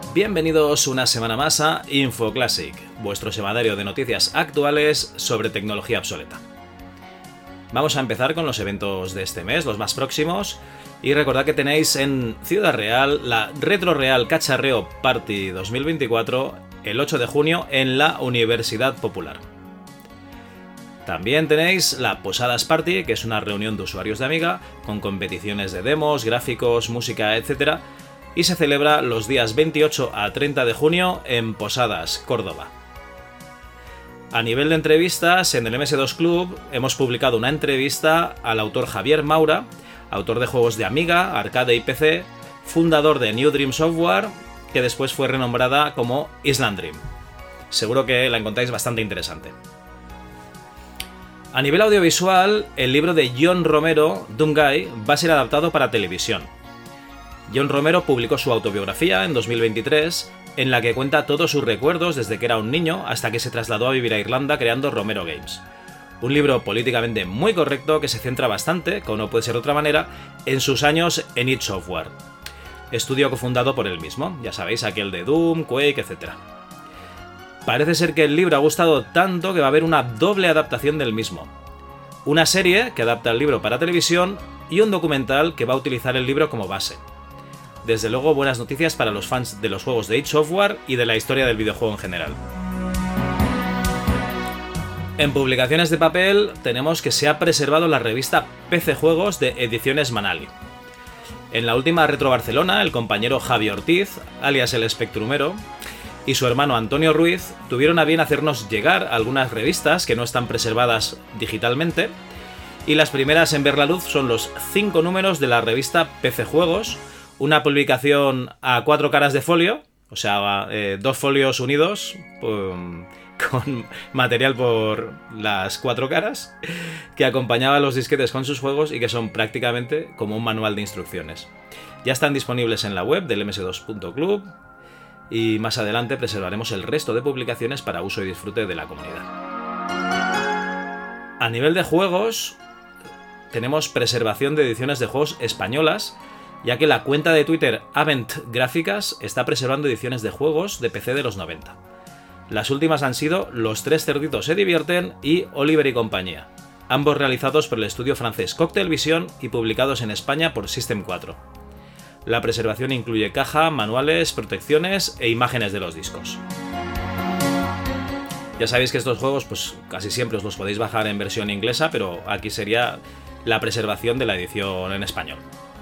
Bienvenidos una semana más a InfoClassic, vuestro semanario de noticias actuales sobre tecnología obsoleta. Vamos a empezar con los eventos de este mes, los más próximos, y recordad que tenéis en Ciudad Real la Retro Real Cacharreo Party 2024 el 8 de junio en la Universidad Popular. También tenéis la Posadas Party, que es una reunión de usuarios de Amiga, con competiciones de demos, gráficos, música, etc., y se celebra los días 28 a 30 de junio en Posadas, Córdoba. A nivel de entrevistas, en el MS2 Club hemos publicado una entrevista al autor Javier Maura, autor de juegos de Amiga, arcade y PC, fundador de New Dream Software, que después fue renombrada como Island Dream. Seguro que la encontráis bastante interesante. A nivel audiovisual, el libro de John Romero, Dungai, va a ser adaptado para televisión. John Romero publicó su autobiografía en 2023, en la que cuenta todos sus recuerdos desde que era un niño hasta que se trasladó a vivir a Irlanda creando Romero Games. Un libro políticamente muy correcto que se centra bastante, como no puede ser de otra manera, en sus años en id Software, estudio cofundado por él mismo, ya sabéis, aquel de Doom, Quake, etc. Parece ser que el libro ha gustado tanto que va a haber una doble adaptación del mismo. Una serie que adapta el libro para televisión y un documental que va a utilizar el libro como base. Desde luego, buenas noticias para los fans de los juegos de id Software y de la historia del videojuego en general. En publicaciones de papel tenemos que se ha preservado la revista PC Juegos de Ediciones Manali. En la última Retro Barcelona, el compañero Javi Ortiz, alias el Espectrumero, y su hermano Antonio Ruiz tuvieron a bien hacernos llegar algunas revistas que no están preservadas digitalmente, y las primeras en ver la luz son los 5 números de la revista PC Juegos, una publicación a 4 caras de folio, o sea, 2 folios unidos con material por las 4 caras, que acompañaba los disquetes con sus juegos y que son prácticamente como un manual de instrucciones. Ya están disponibles en la web del ms2.club y más adelante preservaremos el resto de publicaciones para uso y disfrute de la comunidad. A nivel de juegos, tenemos preservación de ediciones de juegos españolas, ya que la cuenta de Twitter Avent Gráficas está preservando ediciones de juegos de PC de los 90. Las últimas han sido Los Tres Cerditos se divierten y Oliver y compañía, ambos realizados por el estudio francés Cocktail Vision y publicados en España por System 4. La preservación incluye caja, manuales, protecciones e imágenes de los discos. Ya sabéis que estos juegos pues casi siempre os los podéis bajar en versión inglesa, pero aquí sería la preservación de la edición en español.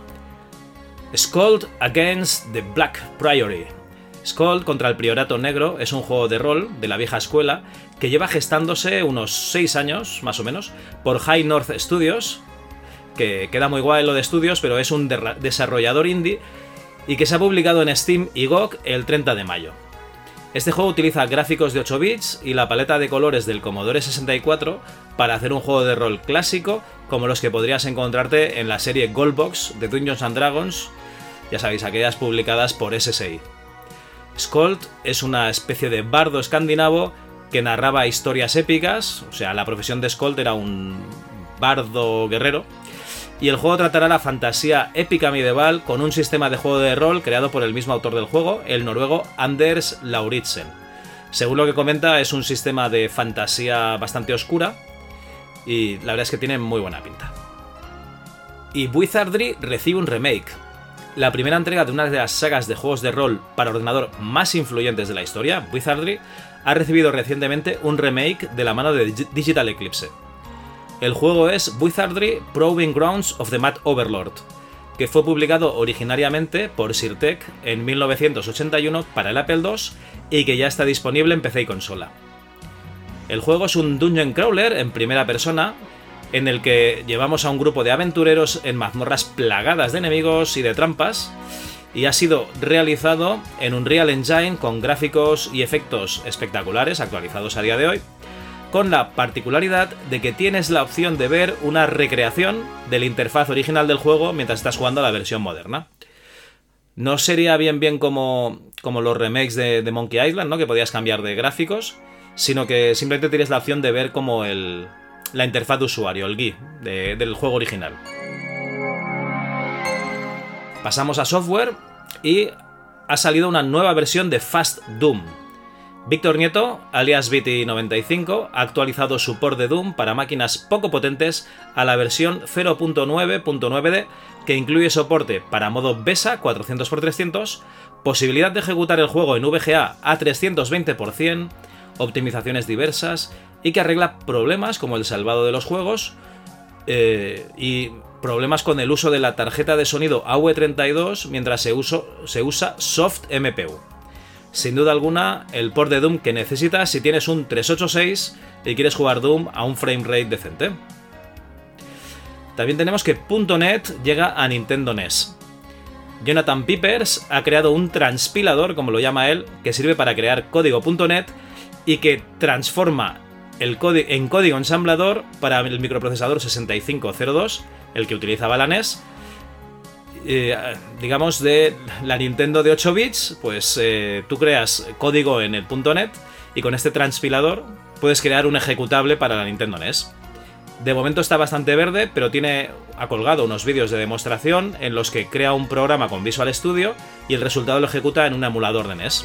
Skuld Against the Black Priory. Skuld contra el Priorato Negro es un juego de rol de la vieja escuela que lleva gestándose unos 6 años, más o menos, por High North Studios, que queda muy guay lo de estudios, pero es un desarrollador indie y que se ha publicado en Steam y GOG el 30 de mayo. Este juego utiliza gráficos de 8 bits y la paleta de colores del Commodore 64 para hacer un juego de rol clásico como los que podrías encontrarte en la serie Goldbox de Dungeons & Dragons, ya sabéis, aquellas publicadas por SSI. Skuld es una especie de bardo escandinavo que narraba historias épicas, o sea, la profesión de Skuld era un bardo guerrero, y el juego tratará la fantasía épica medieval con un sistema de juego de rol creado por el mismo autor del juego, el noruego Anders Lauritzen. Según lo que comenta, es un sistema de fantasía bastante oscura y la verdad es que tiene muy buena pinta. Y Wizardry recibe un remake. La primera entrega de una de las sagas de juegos de rol para ordenador más influyentes de la historia, Wizardry, ha recibido recientemente un remake de la mano de Digital Eclipse. El juego es Wizardry Proving Grounds of the Mad Overlord, que fue publicado originariamente por Sirtec en 1981 para el Apple II y que ya está disponible en PC y consola. El juego es un dungeon crawler en primera persona, en el que llevamos a un grupo de aventureros en mazmorras plagadas de enemigos y de trampas, y ha sido realizado en Unreal Engine con gráficos y efectos espectaculares actualizados a día de hoy, con la particularidad de que tienes la opción de ver una recreación de la interfaz original del juego mientras estás jugando a la versión moderna. No sería bien como los remakes de Monkey Island, ¿no?, que podías cambiar de gráficos, sino que simplemente tienes la opción de ver como la interfaz de usuario, el GUI del juego original. Pasamos a software y ha salido una nueva versión de Fast Doom. Víctor Nieto, alias Viti95, ha actualizado su port de Doom para máquinas poco potentes a la versión 0.9.9d, que incluye soporte para modo BESA 400x300, posibilidad de ejecutar el juego en VGA a 320%, optimizaciones diversas y que arregla problemas como el salvado de los juegos y problemas con el uso de la tarjeta de sonido AV32 mientras se usa Soft MPU. Sin duda alguna, el port de Doom que necesitas si tienes un 386 y quieres jugar Doom a un framerate decente. También tenemos que .NET llega a Nintendo NES. Jonathan Peepers ha creado un transpilador, como lo llama él, que sirve para crear código .NET y que transforma en código ensamblador para el microprocesador 6502, el que utilizaba la NES. Digamos de la Nintendo de 8 bits, pues tú creas código en el .NET y con este transpilador puedes crear un ejecutable para la Nintendo NES. De momento está bastante verde, pero ha colgado unos vídeos de demostración en los que crea un programa con Visual Studio y el resultado lo ejecuta en un emulador de NES.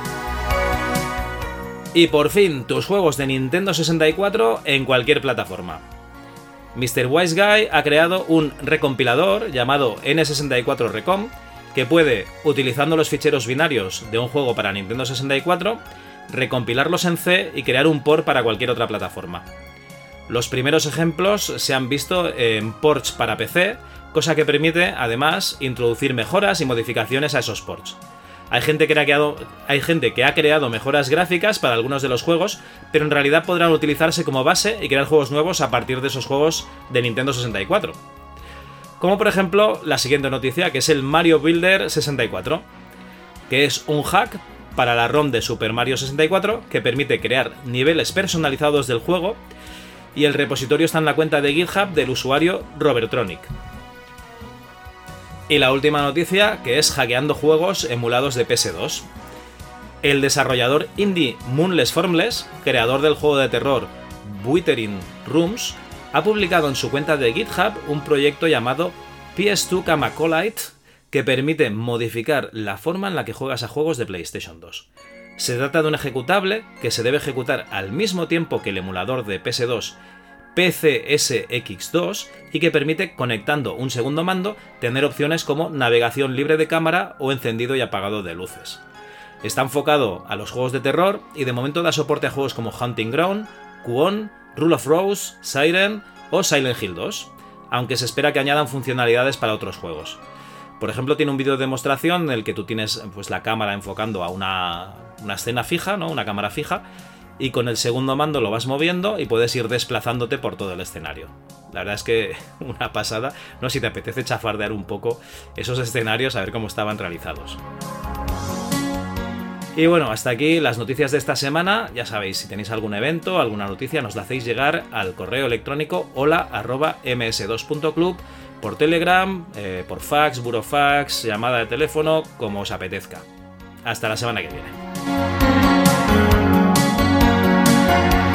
Y por fin, tus juegos de Nintendo 64 en cualquier plataforma. Mr. Wise Guy ha creado un recompilador llamado N64 Recom que puede, utilizando los ficheros binarios de un juego para Nintendo 64, recompilarlos en C y crear un port para cualquier otra plataforma. Los primeros ejemplos se han visto en ports para PC, cosa que permite, además, introducir mejoras y modificaciones a esos ports. Hay gente que ha creado mejoras gráficas para algunos de los juegos, pero en realidad podrán utilizarse como base y crear juegos nuevos a partir de esos juegos de Nintendo 64. Como por ejemplo la siguiente noticia, que es el Mario Builder 64, que es un hack para la ROM de Super Mario 64 que permite crear niveles personalizados del juego, y el repositorio está en la cuenta de GitHub del usuario Robertronic. Y la última noticia, que es hackeando juegos emulados de PS2. El desarrollador indie Moonless Formless, creador del juego de terror Wuthering Rooms, ha publicado en su cuenta de GitHub un proyecto llamado PS2 Camacolite que permite modificar la forma en la que juegas a juegos de PlayStation 2. Se trata de un ejecutable que se debe ejecutar al mismo tiempo que el emulador de PS2 PCSX2 y que permite, conectando un segundo mando, tener opciones como navegación libre de cámara o encendido y apagado de luces. Está enfocado a los juegos de terror y de momento da soporte a juegos como Hunting Ground, Kwon, Rule of Rose, Siren o Silent Hill 2, aunque se espera que añadan funcionalidades para otros juegos. Por ejemplo, tiene un vídeo de demostración en el que tú tienes pues, la cámara enfocando a una escena fija, ¿no? Una cámara fija, y con el segundo mando lo vas moviendo y puedes ir desplazándote por todo el escenario. La verdad es que una pasada, no sé si te apetece chafardear un poco esos escenarios a ver cómo estaban realizados. Y bueno, hasta aquí las noticias de esta semana. Ya sabéis, si tenéis algún evento, alguna noticia, nos la hacéis llegar al correo electrónico hola@ms2.club, por Telegram, por fax, burofax, llamada de teléfono, como os apetezca. Hasta la semana que viene.